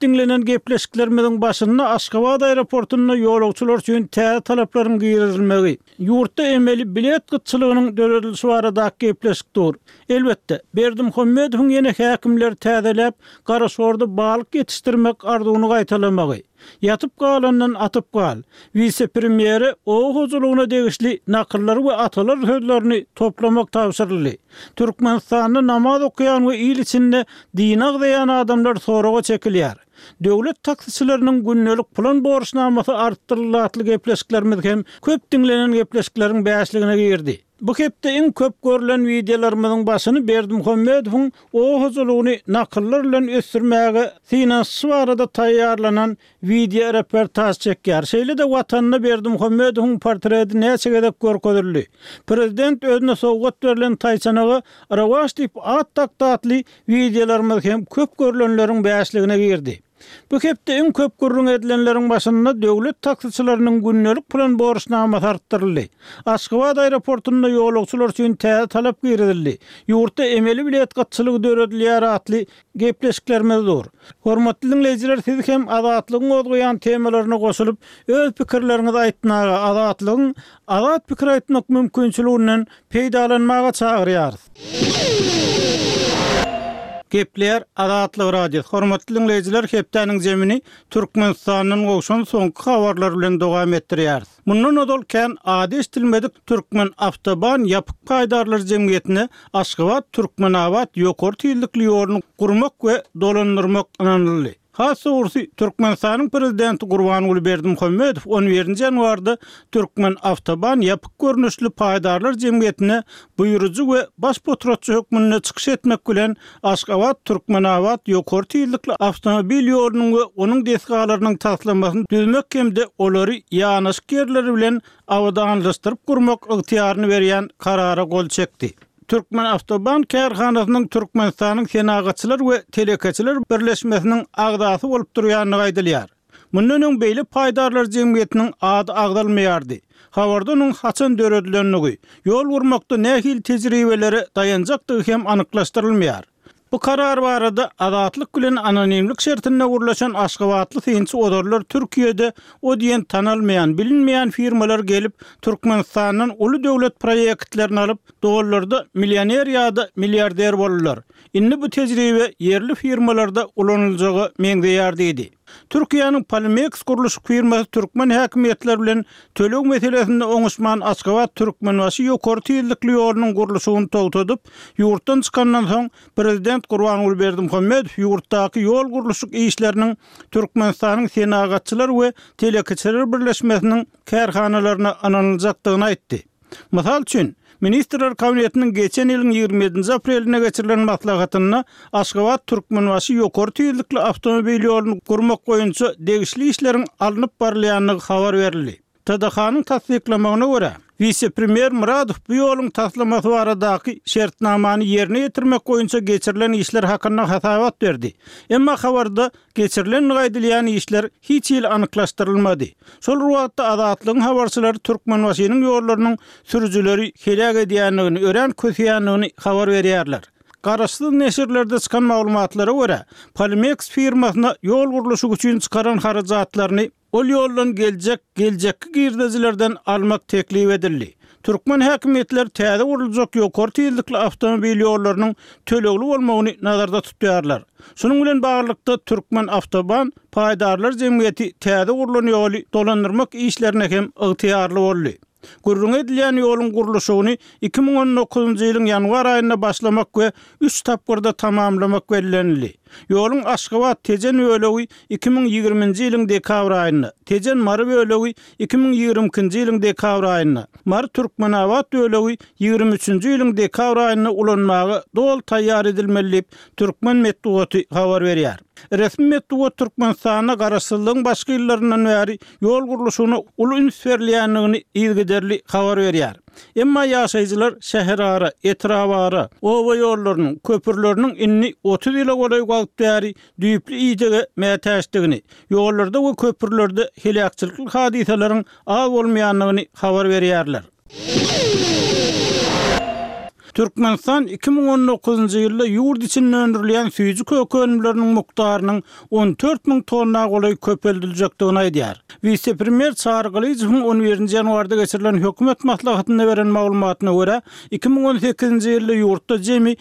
dinlenen gepleşiklerimizin başında Aşgabat aeroportuna ýolagçylar üçin täze talaplaryň giýirilmegi, ýurtda emeli bilet gytçylygynyň döredilişi barada gepleşikdir. Elbetde, Berdimuhammedowyň ýene häkimler täzelep, Garaşorda balyk ýetişdirmek arzuwyny gaýtalamagy. Yatıp galandan atıp gal. Vice-premieri o huzurluğuna degişli nakılları we atalar sözlerini toplamak tavsirli. Türkmenistanyny namaz okuyan we il içinde din agdayan adamlar soraga çekilýär. Döwlet taksicileriniň günnelik plan borçnamasy artdyrylatly gepleşiklerimiz hem köp dinlenen gepleşikleriň bäşligine girdi. Bu hepde en köp görülen videolarymyzyň başyny Berdimuhammedowyň o huzurlugyny nakyllar bilen ösürmäge finansiýa barada taýýarlanan video reportaj çekýär. Şeýle de watanyna Berdimuhammedowyň portreti näçegede görkezildi. Prezident özüne sowgat berilen taýçanagy Arawaş diýip at taktatly videolarymyz hem köp görülenleriň bäşligine girdi. Bu hepde en köp görüň edilenleriň başynda döwlet taksicileriniň günnelik plan borçnamasy artdyryldy. Aşgabat aeroportunda ýolagçylar üçin täze talap girildi. Ýurtda emeli bilet gytçylygy döredilýär atly gepleşiklerimizdir. Hormatly dinleýijiler, siz hem azatlygyň ozgoýan temalaryna goşulyp öz pikirleriňizi aýtmaga, azat pikir aýtmak mümkinçiliginden peýdalanmaga çagyrýarys. Gepler Azatlyk Radio. Hormatly dinleýijiler, hepdeniň jemini Türkmenistanyň gowşan soňky habarlar bilen dowam etdirýär. Mundan odolken ady estilmedik Türkmen Avtoban ýapyk paýdarlar jemgyýetine Aşgabat Türkmenawat ýokary tiýillikli ýoluny gurmak we dolandyrmak ananyldy. Hasa ursi Türkmenistanyň prezidenti Gurbanuly Berdimuhammedow 11 ýanwarda Türkmen Avtoban ýapyk görnüşli paýdarlar jemgyýetine buýrujy we baş potratçy hökmüne çykyş etmek bilen Aşgabat Türkmenawat ýokary tiýillikli awtomobil ýolunyň we onuň desgalarynyň taslamasyny düzmek hemde olary ýanaşyk ýerleri bilen awdanlaşdyryp gurmak ygtiýaryny berýän karara gol çekdi. Türkmen Avtoban kärhanasynyň Türkmenistanyň senagatçylar we telekeçiler birleşmesiniň agdasy bolup durýanyny gaýdylýar. Mundan öň beýle paýdarlar jemgyýetiniň ady agdalmaýardy. Habarda onuň haçan döredilenligi, ýol gurmakda nähil tejribeleri dayanjakdygy hem anyklaşdyrylmaýar. Bu karar barada azatlyk bilen anonimlik şertine gurlaşan Aşgabatly synçy odarlar Türkiýede o diýen tanalmayan, bilinmeýän firmalar gelip Türkmenistanyň uly döwlet proýektlerini alyp dolarlarda millioner ýa-da milliarder bolurlar. Indi bu tejribe yerli firmalarda ulanyljagy meňdeýär diýdi. Türkiýanyň Palmex guruluş firmasy Türkmen häkimetleri bilen töleg meselesinde oňuşman Aşgabat Türkmenwaşy ýokary tiýillikli ýolunyň guruluşyny togtadyp, ýurtdan çykandan soň prezident Gurbanuly Berdimuhammedow ýurtdaky ýol guruluşyk işleriniň Türkmenistanyň senagatçylar we telekeçiler birleşmesiniň kärhanalaryna analyljakdygyny aýtdy. Mysal üçin, Ministrler Kabinetiniň geçen ýylyň 27 apreline geçirilen maslahatyna Aşgabat Türkmenwaşy ýokary tiýillikli awtomobil ýoluny gurmak boýunça degişli işleriň alınıp barylýanyny habar berildi. TDH-nyň tasdiklamagyna görä, Vice-premier Muradow bu ýoluň taslamasy baradaky şertnamany ýerine ýetirmek boýunça geçirilen işler hakynda hasabat berdi. Emma habarda geçirilen gaýdylýan işler hiç ýyl anyklaşdyrylmady. Şol wagtda azatlygyň habarçylary Türkmenwaşynyň ýollarynyň sürüjileri helak edýänligini, ören kösýänligini habar berýärler. Garaşsyz neşirlerde çykan maglumatlara görä, Palmex firmasyna ýol guruluşy üçin çykaran harajatlaryny ol ýoldan geljekki girdejilerden almak teklip edildi. Türkmen häkimetler täze guruljak ýokary tiýillikli awtomobil ýollarynyň tölegli bolmagyny nazarda tutýarlar. Şunuň bilen baglykda Türkmen Avtoban paýdarlar jemgyýeti täze gurulan ýoly dolandyrmak işlerine hem ygtyýarly boldy. Gurrun edilen ýoluň guruluşyny 2019-njy ýylyň ýanwar aýynda başlamak we 3 tapgyrda tamamlamak bellenildi. Ýoluň Aşgabat Tejen bölegi 2020-njy ýylyň dekabr aýynda, Tejen Mary bölegi 2022-njy ýylyň dekabr aýynda, Mary Türkmenawat bölegi 23-njy ýylyň dekabr aýynda ulanmagy dol taýýar edilmeli Türkmen medeniýeti habar berýär. Resmi medeniýet Türkmenistana garaşsyzlygyň başga ýyllaryndan bäri ýol guruluşyny uly ünsverlýänligini ilgiderli habar berýär. Emma ýaşaýjylar şäherara, etrabara, owa ýollarynyň, köpürleriniň inni 30 ýyla goraý wagt bäri düýpli ýyjege mätäşdigini, ýollarda we köpürlerde helakçylyk hadisalaryň az bolmaýanlygyny habar berýärler. Türkmenistan 2019-njy ýylda ýurt içinde öndürilen süýji kökenleriniň mukdarynyň 14.000 tonna golay köpeldiriljekdigini aýdýar. Vice-premier Çağrıqalyjyň 11-nji ýanwarda geçirilen hökümet maslahatynda beren maglumatyna görä, 2018-nji ýylda ýurtda jemi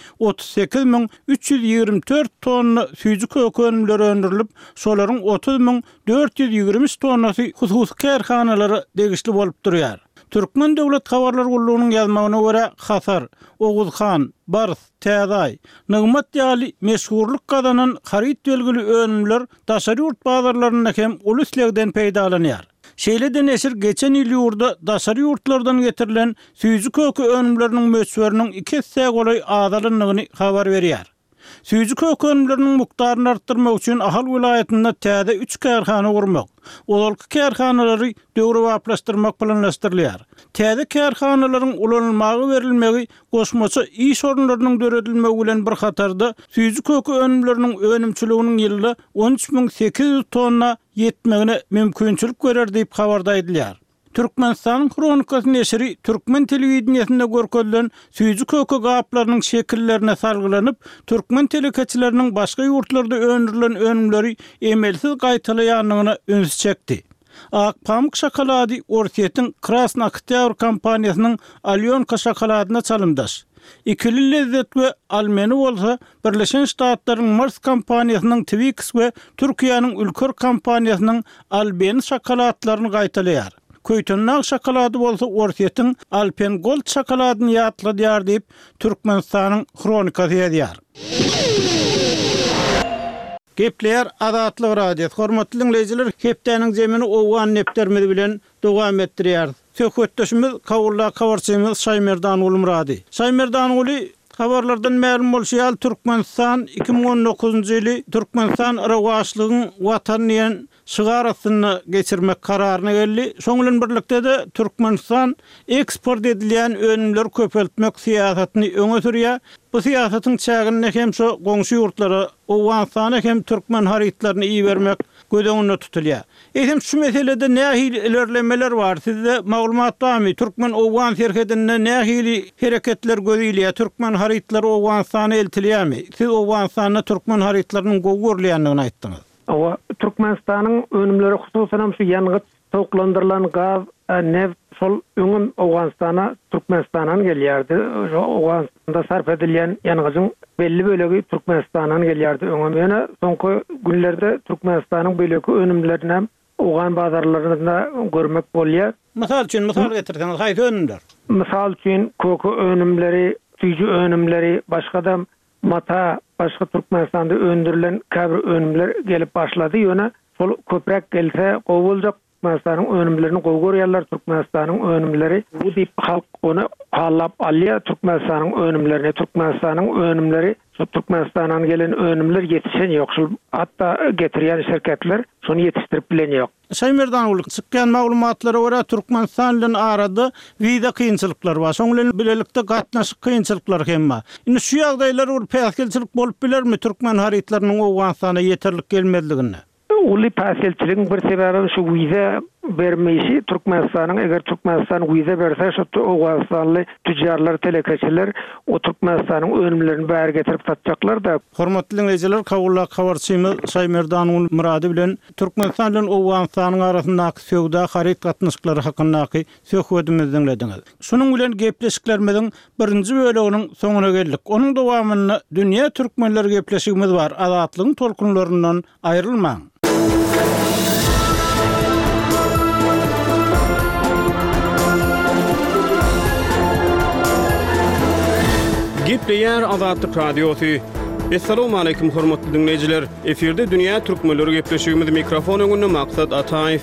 38.324 tonna süýji kökenleri öndürilip, şolaryň 30.423 tonnasy hususy kärhanalary degişli bolup durýar. Türkmen Döwlet Habarlar Gullugynyň ýazmagyna görä Hasar, Oguzhan, Bars, Täzay, Nygmat ýaly meşhurlyk gazanan harit belgili önümler daşary ýurt bazarlarynda hem uluslegden peýdalanýar. Şeýleden eşir geçen ýyl ýurda daşary ýurtlardan getirilen süýji kökü önümleriniň möçberiniň 2 hisse golay azalynyny habar berýär. Süýji kökenleriniň mukdaryny artdyrmak üçin Ahal vilayatynda täze 3 kärhana gurmak, olalky kärhanalary döwrewaplaşdyrmak planlaşdyrylýar. Täze kärhanalaryň ulanylmagy berilmegi goşmaça iş orunlarynyň döredilmegi bilen bir hatarda süýji kökü önümleriniň önümçiliginiň ýylda 13.800 tonna ýetmegine mümkinçilik berer diýip habarda edilýär. Türkmenistan kronikasy neşri Türkmen telewizionyasynda görkezlen süýji kökü gaplarynyň şekillerine salgylanyp, Türkmen telekeçileriniň başga ýurtlarda öndürilen önümleri emelsiz gaýtalaýanlygyna öňsüz çekdi. Akpamyk şokolady Ortiýetiň Krasny Oktябрь kompaniýasynyň Alyonka şokoladyna çalymdaş. Ikili lezzet we almeny bolsa, Birleşen Ştatlaryň Mars kompaniýasynyň Twix we Türkiýanyň Ülker kompaniýasynyň Albany şokoladlaryny gaýtalaýar. Köýtünnak şokolady bolsa Ortiýetiň Alpen Gold şokoladyny ýatladýar diýip Türkmenistanyň kronikasy ýazýar. Gepler Azatlyk radio. Hormatly dinleýijiler, hepdeniň jemini owan neptermedi bilen dowam etdirýär. Söhbetdeşimiz Kawulla Kawarçymyz Şaýmerdan Ulumrady. Şaýmerdan uly habarlardan ma'lum bolýar, Türkmenistan 2019-njy ýyly Türkmenistan arawaçlygyň watanyň şygarasyny geçirmek kararyna geldi. Şoň bilen birlikde de Türkmenistan eksport edilen önümler köpeltmek siýasatyny öňe sürýär. Bu siýasatyň çägini hem şo goňşy ýurtlara, Owganistana hem Türkmen haritlaryny iyi bermek gödeňinde tutulýar. Eýsem şu meselede nähili ilerlemeler bar? Sizde maglumat barmy? Türkmen Owgan serhedinde nähili hereketler gözelýär? Türkmen haritlary Owganistana eltilýärmi? Siz Owganistana Türkmen haritlarynyň gowgurlýanlygyny aýtdyňyz. O Türkmenistan'ın önümleri hususan şu yangıt toklandırılan gaz, neft, sol öňüm Owganistan'a, Türkmenistan'dan gelýärdi. Owganistan'da sarf edilen yangıcın belli bölegi Türkmenistan'dan gelýärdi. Öňüm ýene soňky günlerde Türkmenistan'ın bölegi önümlerine Owgan bazarlarynda görmek bolýar. Misal getirdiňiz, haýsy önümler? Misal üçin kökü önümleri, süýji önümleri, başga mata, başga Türkmenistan'da öndürilen käbir önümler gelip başlady. Ýöne sol köprek gelse gowuljak Türkmenistan'ın önümlerini gowgurýarlar. Türkmenistan'ın önümleri bu diýip halk onu hallap alýar. Türkmenistan'ın önümlerini, Türkmenistan'ın önümleri, Türkmenistan'dan gelen önümler yetişen ýok. Hatta getirýän şirketler şonu yetiştirip bilen ýok. Şaýmerdan uly çykkan maglumatlara görä Türkmenistan bilen arada wiza kynçylyklar bar. Şoň bilen bilelikde gatnaşyk kynçylyklar hem bar. Indi şu ýagdaýlar ol päsgelçilik bolup bilermi Türkmen haritlarynyň Owganistana ýeterlik gelmezligini? Uli päsgelçiligiň bir sebebi şu wiza bermeyişi. Türkmenistan'ın eger Türkmenistan wiza berse şu Owganistanly tüccarlar, telekeçiler o Türkmenistan'ın önümlerini bäri getirip satjaklar da. Hormatly dinleýijiler, Kawulla Kawarçymyz Şaýmerdan Ulumrady bilen Türkmenistan bilen Owganistanyň arasyndaky söwda harit gatnaşyklary hakyndaky söhbetimizi dinlediňiz. Şunuň bilen gepleşiklerimiziň birinji böleginiň soňuna geldik. Onuň dowamyny dünýä türkmenleri gepleşigimiz bar. Azatlygyň tolkunlaryndan aýrylmaň. Gepleýär Azatlyk radiosy. Assalamu alaykum hormatly dinleýijiler. Eferde dünýä türkmenleri gepleşigimiz mikrofon öňünde Maksat Ataýew.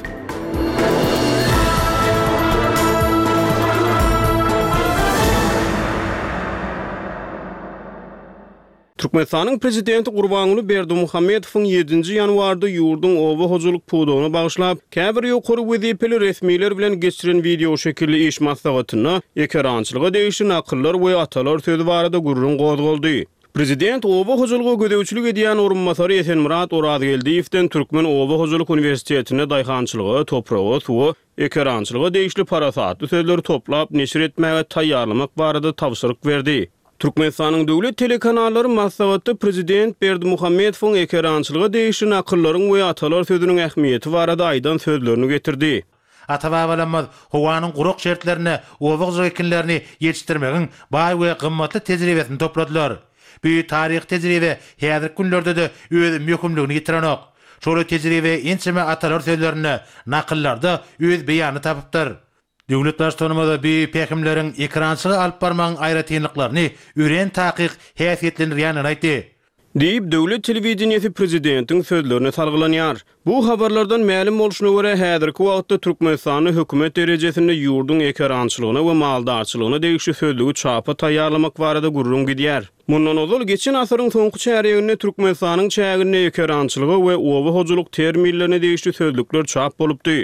Türkmenistanyň prezidenti Gurbanuly Berdimuhammedowyň 7-nji ýanwarda ýurdun owa hojuluk pudugyna bagyşlap, käbir ýokary wezipeli resmiler bilen geçiren video şekilli iş maslahatyna ekerançylyga degişli nakyllar we atalar sözi barada gurrun gozgoldy. Prezident owa hojulugy gödäwçilik edýän orunmasary Esenmurat Orazgeldiýewden Türkmen Owa Hojuluk Universitetine daýhançylygy, topragy, suwy, ekerançylyga degişli parasatly sözleri toplap neşir etmäge taýýarlamak barada tapşyryk berdi. Türkmenistanyň döwlet telekanallary maslahatda prezident Berdimuhammedowyň ekerançylyga değişen akıllaryň we atalar sözüniň ähmiýeti barada aýdan sözlerini getirdi. Ata-babalarymyz howanyň guruk şertlerini, owak zekinlerini ýetişdirmegiň baý we gymmatly tejribesini topladylar. Bu taryh tejribe häzirki günlerde de öz möhümligini ýitirenok. Şol tejribe ençeme atalar sözlerini nakyllarda öz beýany tapypdyr. Döwlet başçylygynda bir pekimleriň ekrançyly alyp barmagyň aýratynlyklaryny üren takyk häsiýetlendirýäni aýtdy. Diýip döwlet telewizionyasy prezidentiň sözlerini salgılanýar. Bu habarlardan ma'lum bolşuna görä häzirki wagtda Türkmenistany hökümet derejesinde ýurdun ekerançylygyna we maldarçylygyna degişli sözlügi çapa taýýarlamak barada gurrun gidýär. Mundan ozal geçen asyryň soňky çäreginde Türkmenistanyň çägine ekerançylygy we owa hojuluk terminlerine degişli sözlükler çap bolupdy.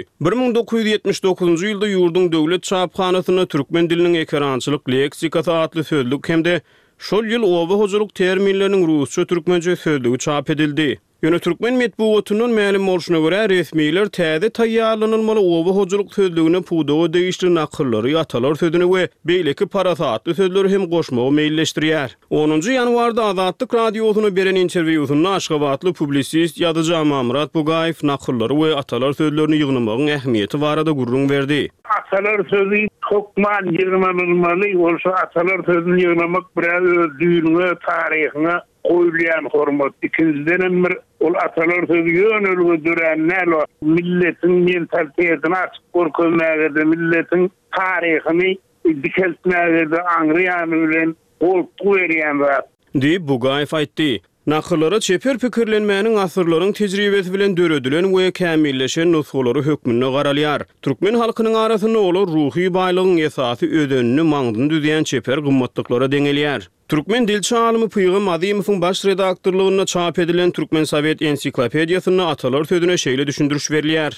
1979-njy ýylda ýurdun döwlet çapkanasyna türkmen diliniň ekerançylyk leksikasy adly sözlük hemde şol ýyl owa hojuluk terminleriniň rusça türkmençe sözlügi çap edildi. Ýöne türkmen medeniýetiniň ma'lum bolşuna görä resmiýetler täze taýýarlanylmaly owa hojuluk sözlügine pudawa degişli nakıllary atalar sözüne we beýleki parasatly sözleri hem goşmagy meýilleşdirýär. 10-njy ýanwarda Azatlyk radiosyna beren interwýusyny Aşgabatly publisist ýazyjy Amamrat Bugaýew nakıllary we atalar sözlerini ýygnamagyň ähmiýeti barada gurrun berdi. Atalar sözü hukman ýygnanylmaly, bolsa atalar sözüni ýygnamak biraz düýüne, taryhyna koýulýan hormat. İkinciden bir ol atalar sözü ýönelge dörenler milletin mentalitetini açyk görkezmäge, milletin taryhyny dikeltmäge, aňrýan bilen oltu berýän zat. Diýip Bugaýew aýtdy. Nakıllara çeper pikirlenmäniň asyrlaryň tejribesi bilen döredilen we kämilleşen nusgulary hökmüne garalýar. Türkmen halkynyň arasynda olar ruhy baýlygyň esasy ödenini maňdyn düzýän çeper gymmatlyklara deňelýär. Türkmen dilçi alymy Pyğım Azymowyň baş redaktorlygyna çap edilen Türkmen Sowet ensiklopediýasyna atalar sözüne şeýle düşündürüş berilýär.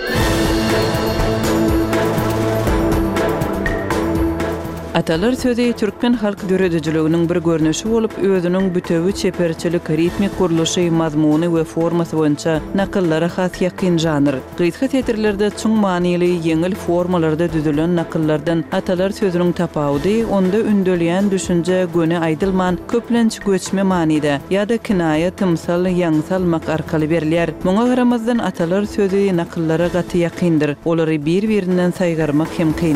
Atalar sözü Türkmen halk döredijiliğinin bir görnüşi bolup özünün bütöwi çeperçilik ritmik guruluşy mazmuny we formasy boýunça nakyllara has ýakyn janr. Gysga tetirlerde çuň manyly ýeňil formalarda düzülen nakyllardan atalar sözüniň tapawdy onda ündelýän düşünje göne aýdylman köplenç göçme manyda ýa-da kinaya tymsal ýaňsalmak arkaly berilýär. Muňa garamazdan atalar sözü nakyllara gaty ýakyndyr. Olary bir-birinden saýgarmak hem kyn.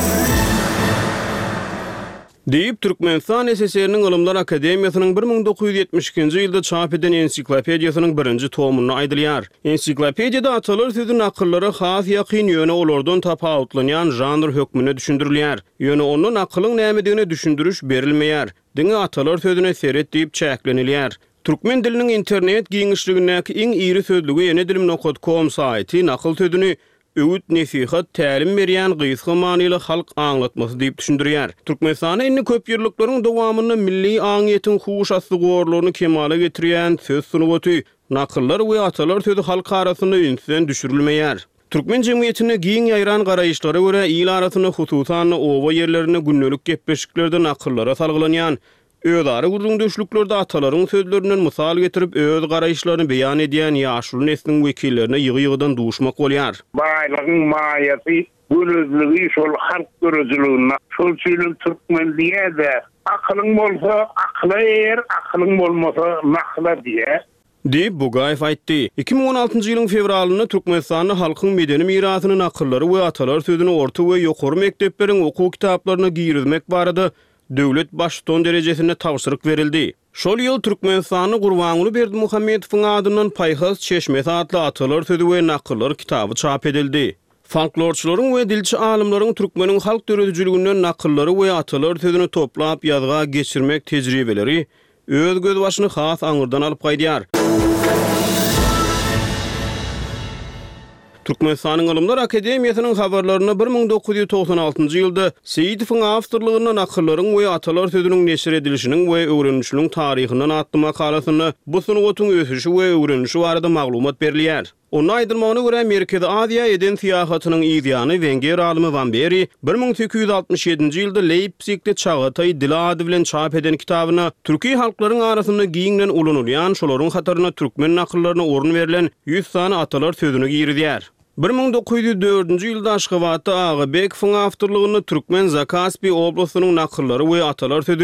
Diýip Türkmenistan SSR-niň Ilymlar Akademiýasynyň 1972-nji ýylda çap eden ensiklopediýasynyň 1-nji tomuny aýdylýar. Ensiklopediýada atalar sözü nakyllary has ýakyn ýöne olardan tapawutlanýan janr hökmüne düşündirilýär. Ýöne onu nakylyň nämedigine düşündürüş berilmeýär. Diňe atalar sözüne seret diýip çäklenilýär. Türkmen diliniň internet giňişligindäki iň iri sözlügi enedilim.com saýty nakyl sözüni öwüt nesihat tälim berýän gysga manyly halk aňlatmasy diýip düşündirýär. Türkmenistana indi köp ýyllyklaryň dowamyny milli aňyýetin huş asygorlaryny kemale getirýän söz sunuwaty, nakyllar we atalar sözü halk arasynda ünsden düşürilmeýär. Türkmen jemgyýetine giň ýaýran garaýyşlara görä ýyl arasyna hususan owa ýerlerine günnelik gepleşiklerde nakyllara salgylanýan özary gurrundyşlyklerde atalaryň sözlerinden mysal getirip öz garaýyşlaryny beýan edýän ýaşul nesliň wekillerine ýygy-ýygydan duşmak bolýar. Baýlygyň maýasy, gürüzlügi şol halk gürüzlügine, şol üçin türkmen diýär, akylyň bolsa akla er, akylyň bolmasa makla diýär. Diýip Bugaýew aýtdy. 2016-njy ýylyň fevralyny Türkmenistanyň halkyň medeni mirasynyň akyllary we atalar sözüni orta we ýokary mekdepleriň okuw kitaplaryna girizmek barada döwlet başton derejesinde tawsyryk verildi. Şol ýyl Türkmenistanyň Gurbanuly Berdimuhammedowyň adynyň Paýhas Çeşmesi adly atalar sözü we nakyllar kitaby çap edildi. Folklorçularyň we dilçi alymlaryň türkmeniň halk döredijiliginden nakyllary we atalar sözüni toplap ýazga geçirmek tejribeleri öz göz başyny has aňyrdan alyp gaýdýar. Türkmenistanyň Ilymlar Akademiýasynyň habarlaryna 1996-njy ýylda Seýidowyň awtorlygyna nakyllaryň we atalar sözüniň neşir edilişiniň we öwrenişiniň taryhynyň adly makalasyny bu sunuwatyň ösüşi we öwrenişi barada maglumat berilýär. Onu aýdylmagyna görä Merkezi Aziýa eden siýahatynyň ýygyny Wenger alymy Van Beri 1867-nji ýylda Leipzigde Çağatay dili ady bilen çap eden kitabyna türki halklaryň arasynda giňden ulanylýan şolaryň hataryna türkmen nakyllaryna orun berilen 100 sany atalar sözüni girizýär. 1904-nji ýylda Aşgabatda Agabek awtorlygyny Türkmen Zakaspi oblastynyň nakyllary we atalar sözü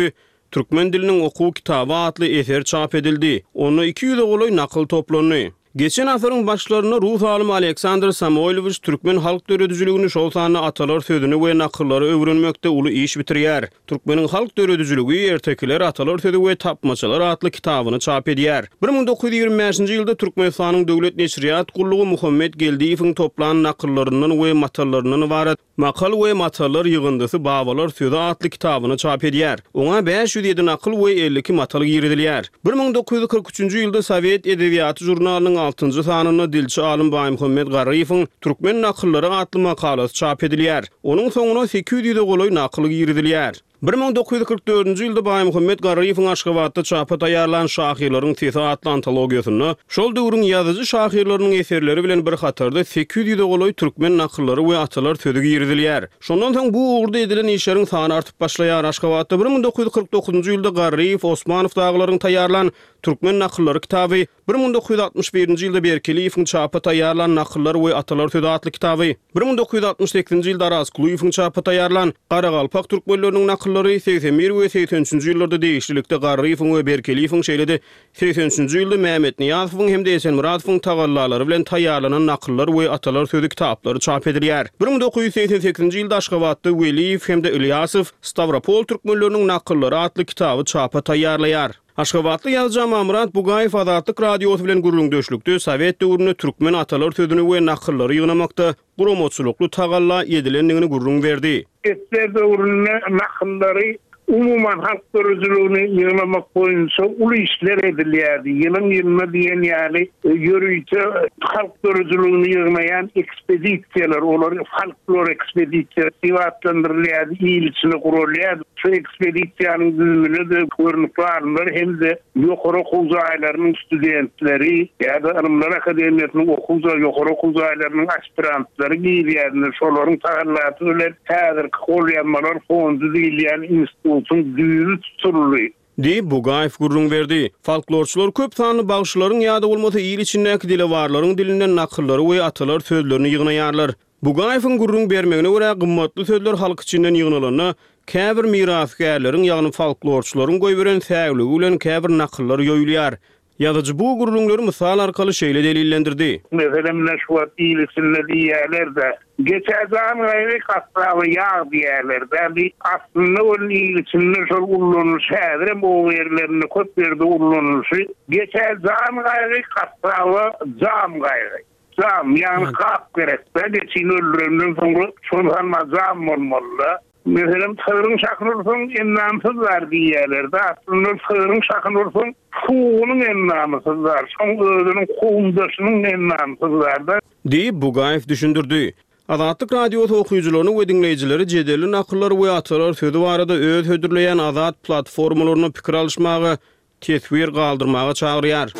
Türkmen diliniň okuw kitaby atly eser çap edildi. Onu 200 goloy nakıl toplandy. Geçen asaryň başlaryna Rus alimi Aleksandr Samoylovich Türkmen halk döredüjiligini şol sany atalar sözüni we nakıllary öwrenmekde uly iş bitirýär. Türkmeniň halk döredüjiligi ertekiler atalar sözü we tapmaçalar atly kitabyny çap edýär. 1925-nji ýylda Türkmenistanyň döwlet neşriýat gullugy Muhammed Geldiýewiň toplanan nakıllarynyň we matallarynyň barat makal we matallar ýygyndysy Babalar sözü atly kitabyny çap edýär. Oňa 507 nakıl we 52 matal giridilýär. 1943-nji ýylda Sowet edebiýaty jurnalynyň 6-njy sanyny dilçi alim Baý Muhammed Garryýewiň Türkmen nakıllary atly makalasy çap edilýär. Onuň soňuna 800 goloy nakıl giridilýär. 1944-nji ýylda Baý Muhammed Garryýewiň Aşgabatda çapa taýýarlanan şahyrlaryň sesi atly antologiýasyny şol döwrüň ýazyjy şahyrlarynyň eserleri bilen bir hatarda 800 goloy türkmen nakıllary we atalar sözü giridilýär. Şondan soň bu ugurda edilen işleriň sany artyp başlaýar. Aşgabatda 1949-njy ýylda Garryýew Osmanow daglaryň taýýarlanan Türkmen nakıllary kitaby, 1961-nji ýylda Berkeliýewiň çapa taýýarlanan Nakıllar we Atalar sözü atly kitaby, 1968-nji ýylda Raskuliýewiň çapa taýýarlanan Garagalpak türkmenleriniň nakıllary 81 we 83-nji ýyllarda değişiklikde Garryýewiň we Berkeliýewiň şeýlede 83-nji ýylda Mehmet Niýazowyň hem de Esen Muradowyň tagallary bilen taýýarlanan Nakıllar we Atalar sözü kitaplary çap edilýär. 1988-nji ýylda Aşgabatda Weliýew hem de Ilyasow Stavropol türkmenleriniň nakıllary atly kitaby çapa taýýarlaýar. Aşgabatly ýazgy Mamrat Bugaýew Azatlyk radiosu bilen gurulňdöşlükde Sowet döwründe türkmen atalar sözüni we nakıllary ýygnamakda gurumoçulukly tagalla edilendigini gurrun berdi. Etler döwründe nakıllary umuman halk döredüjiligini ýygnamak boýunça uly işler edilýärdi. Ýylyň ýylyna diýen ýaly ýörüýçi halk döredüjiligini ýygnaýan ekspedisiýalar, olar folklor ekspedisiýasy diýiplendirilýärdi, ýylyçyny gurulýardy. Şu ekspedisiýanyň düzümine de görnüp barlar hem de ýokary okuw jaýlarynyň studentleri ýa-da Ilmler Akademiýasynyň okuw ýokary okuw jaýlarynyň aspirantlary giýýärdi. Şolaryň tagallaty bilen häzirki golýanmalar fondy diýilýän institutyň düýrü tutulýar. Bugaýew gurrun berdi. Folklorçular köp sanly bagşylaryň ýa-da bolmasa ýyl içindäki dilewarlaryň dilinden nakıllary we atalar sözlerini ýygnaýarlar. Bugaýewiň gurrun bermegine görä gymmatly sözler halk içinden ýygnalanyna käbir mirasgärleriň ýagny folklorçularyň goýberen sägligi bilen käbir nakıllar ýoýulýar. Ýazyjy bu gurrunlary mysal arkaly şeýle delillendirdi. Meselem Neşwat ýylysyny diýýärler-de geçäzän gaýry gatrawy ýag diýerler. Bir aslynda ol ýylysyny şol ullanýar şäherem o ýerlerini köp berde ullanýar. Geçäzän gaýry gatrawy jam gaýry. Jam ýani kap gerekde geçin öldürenden soňra şondan jam bolmaly. Mesela sığırın şakınırsan ennamsızlar diýerler. Aslında sığırın şakınırsan kuğunun ennamsızlar. Son özünün kuğundaşının ennamsızlar. Deyip Bugaýew düşündürdü. Azatlyk radiosu okuyucularını we dinleyijileri jedelli nakıllar we atalar sözü barada öz hödürleýän azat platformalaryny pikir alışmagy, tesvir galdyrmagy çagyrýar.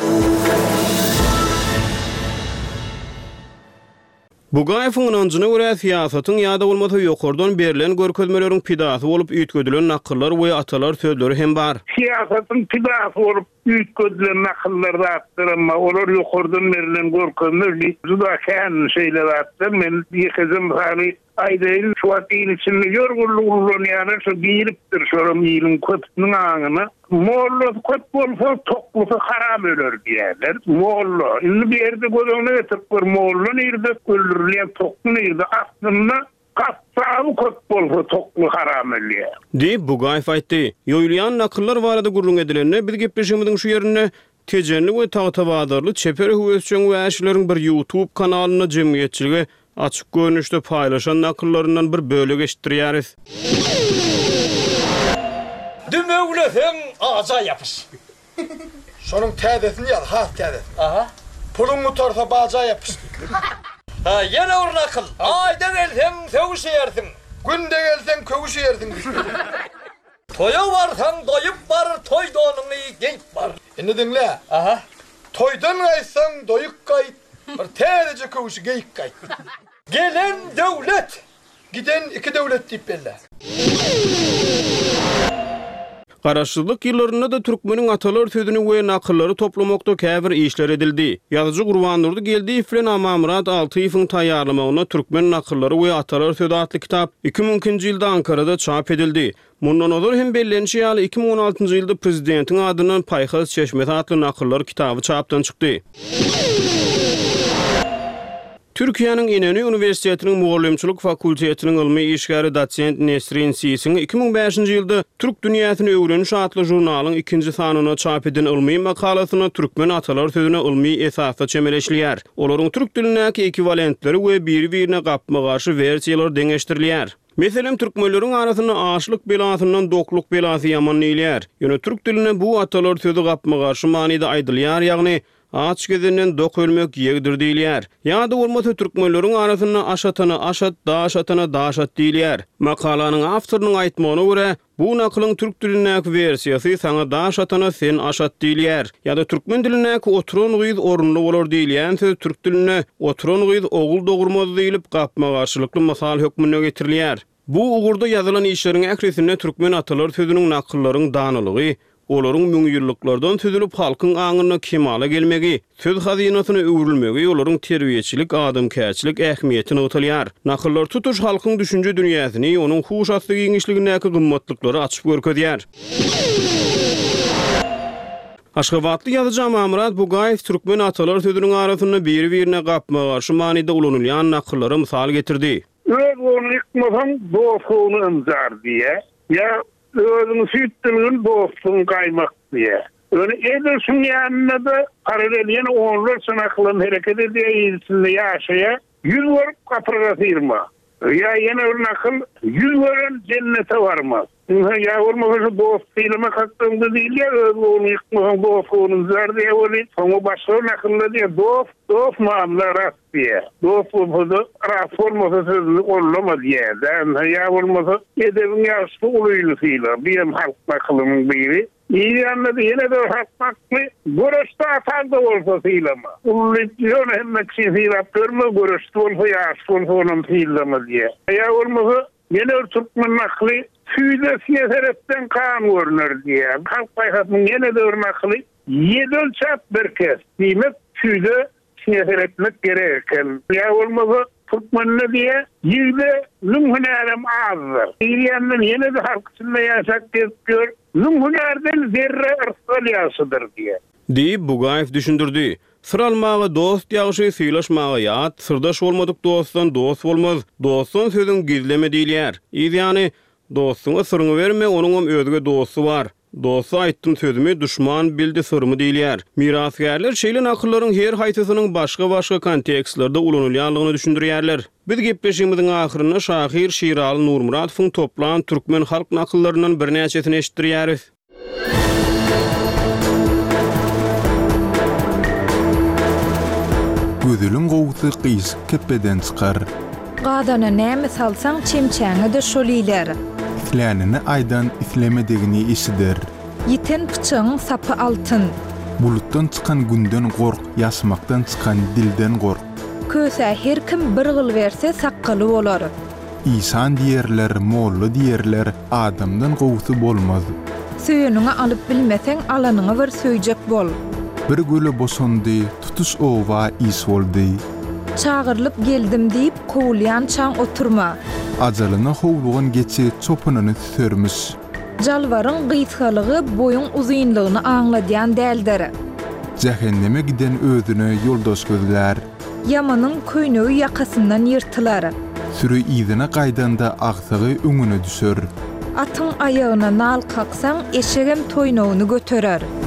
Bugaýewiň ynanjyna görä siýasatyň ýa-da bolmasa ýokardan berilen görkezmeleriň pidasy bolup üýtgedilen nakyllar we atalar sözleri hem bar. Siýasatyň pidasy bolup üýtgedilen nakyllar atdyrma, olar ýokardan berilen görkezmeler juda kän şeýler atdy. Men ýekizim hali aýdaýyn şu wagtyň içinde ýörgürlügini şu giripdir şoram ýylyň köpüniň aňyna. Molla köp bolsa toklusy haram öler diýerler. Molla indi bir ýerde gözüňe getip bir molla nerede öldürilýän toklu nerede aslynda Kapsağı köp bolsa toklu haram ölýär. Bugaýew aýtdy. Ýoýulýan nakyllar barada gurrun edilenine biz gepleşimiziň şu ýerine tejenli we tagtabadarly çeper höwesçiň we äşleriň bir YouTube kanalyny jemgyýetçiligi açyk görnüşde paýlaşan nakyllaryndan bir bölegi eşitdirýäris. Dümögleseň ağaca yapış. Şonuň täzesini ýaz, has täzes. Aha. Puluňy torsa baja yapış. Ha, ýene bir nakyl. Aýda gelseň söwüşýärsiň. Günde gelseň köwüşýärsiň. Toýa barsaň doýup bar, toý donyny geyip bar. Indi dinle. Aha. Toýdan gaýsaň doýuk gaýt, bir täze köwüşi geyip gaýt. Gelen döwlet, giden iki döwlet diýip belle. Garaşsyzlyk ýyllarynda da türkmeniň atalar sözüni we nakyllary toplamakda käbir işler edildi. Ýazyjy Gurban Nurdy geldi bilen Amamrat Altyýewiň taýýarlamagyna türkmen nakyllary we atalar sözü adly kitap 2000-nji ýylda Ankarada çap edildi. Mundan olur hem bellenşi ýaly 2016-njy ýylda prezidentiň adynyň Paýhaz Çeşmet adly nakyllar kitaby çapdan çykdy. Türkiýanyň Inönü Universitetiniň Mugallimçilik Fakultetiniň ilmi işgäri dosent Nesrin Sisiň 2005-nji ýylda Türk dünýäsini öwreniş adly jurnalyň 2-nji sanyna çap edilen ilmi makalasyna türkmen atalar sözüne ilmi esasda çemeleşilýär. Olaryň türk dilinäki ekwivalentleri we bir-birine gapma garşy versiýalar deňeşdirilýär. Meselem türkmenleriň arasynda aşlyk belasyndan dokluk belasy ýamanlýar. Ýöne türk diline bu atalar sözü gapma garşy manyda aýdylýar, ýagny aç gezenden dok ölmek ýegdir diýilýär. Ýa-da bolmasa türkmenleriň arasynda aşatana aşat, daşatana daşat diýilýär. Makalanyň awtorynyň aýtmagyna görä, bu nakylyň türk dilinäki versiýasy sana daşatana sen aşat diýilýär. Ýa-da türkmen dilinäki oturan gyz orunly bolar diýilýän söz türk diline oturan gyz ogul dogurmaz diýilip gapma garşylykly masal hökmüne getirilýär. Bu ugurda ýazylan işleriň äkresinde türkmen atalar sözüniň nakyllaryň danylygy, olaryň müňýüllüklerden tüzülip halkyň aňyna kemala gelmegi, söz hazinasyna öwrülmegi olaryň terbiýeçilik, adamkäçilik ähmiýetini ötelýär. Nakyllar tutuş halkyň düşünje dünýäsini, onuň huşatlyk giňişligindäki gymmatlyklary açyp görkezýär. Aşgabatly ýazyjy Amamrat Bugaýew türkmen atalar sözüniň arasynda bir-birine gapma garşy manyda ulanylýan nakyllara mysal getirdi. Onu yıkmasam dostluğunu ımzar diye. Ya özünü süttülüğün dostluğunu kaymak diye. Öyle edersin yanına da paraleliyen onlar sınakların hareket edildiğinde yaşaya 100 varıp kapıra firma. Ya yine bir nakıl 100 varın cennete varmaz. Ya olmasa dost değilime kalktığımda değil ya onu yıkmasam dostluğunu ımzar diye öyle. Sonra başka nakılla diye dost muamele rast diye. Dost olmasa rast olmasa sözünü olamaz diye. Ya olmasa edebin yaşlı uluylu filan. Benim halk nakılımın biri. İyi anladı yine de halk naklı. Görüşte atar da olsa filan. Uluyluyor hem kişi filan görme görüşte olsa yaşlı olsa onun filan diye. Ya olmasa yine Türkmen naklı tüyde siyasetten kan görünür diye. Halk bayhatının yine de naklı 7 ölçap bir kez. Demek tüyde siyaset etmek gereken. Ya olmasa Türkmenle diye yılda lümhünerem azdır. İriyanın yine de halk içinde yaşak geçiyor. Lümhünerden zerre ırsalyasıdır diye. Deyip Bugaýew düşündürdi. Sıralmağı dost ýagşy sylaşmagy ýat, sırdaş bolmadyk dostdan dost bolmaz. Dostun sözün gizleme diýilýär. Ýani dostuňa syryňy berme, onuň özüge dosty bar. Dostu aýtdym sözümi düşman bildi sırmy diýilýär. Mirasgärler şeýle nakyllaryň her haýtysynyň başga kontekstlarda ulanylýanlygyny düşündirýärler. Biz gepleşigimiziň ahyryna şahyr Şiraly Nurmuradowyň toplan türkmen halk nakyllaryndan bir näçesini eşitdirýäris. Gözülüň gowsy gysyk kepeden çykar. Gadana näme salsaň çemçäňe de şolýler. Länini aýdan islemedegini işidir. Yiten pıçağın sapı altın. Bulutdan çıkan günden gork, yaşmaktan çıkan dilden gork. Köse her kim bir gıl verse sakkalı bolar. İsan diýerler, mollu diýerler, adamdan gowsy bolmaz. Söýünüňe alyp bilmeseň alanyňa bir söýjek bol. Bir göle bosandy, tutuş owa is boldy. Çağırılıp geldim deyip kovulyan çaň oturma. Ajalyna howlugan geçi çopunyny sörmüş. Jalwaryň gysgalygy boyun uzynlygyny aňladýan däldir. Jahanneme giden özüne ýoldaş gözlär. Yamanyň köýnegi ýakasyndan ýyrtylar. Sürü ýzyna gaýdanda agsagy öňüne düşer. Atyň aýagyna nal kaksaň eşegem toýnagyny göterer.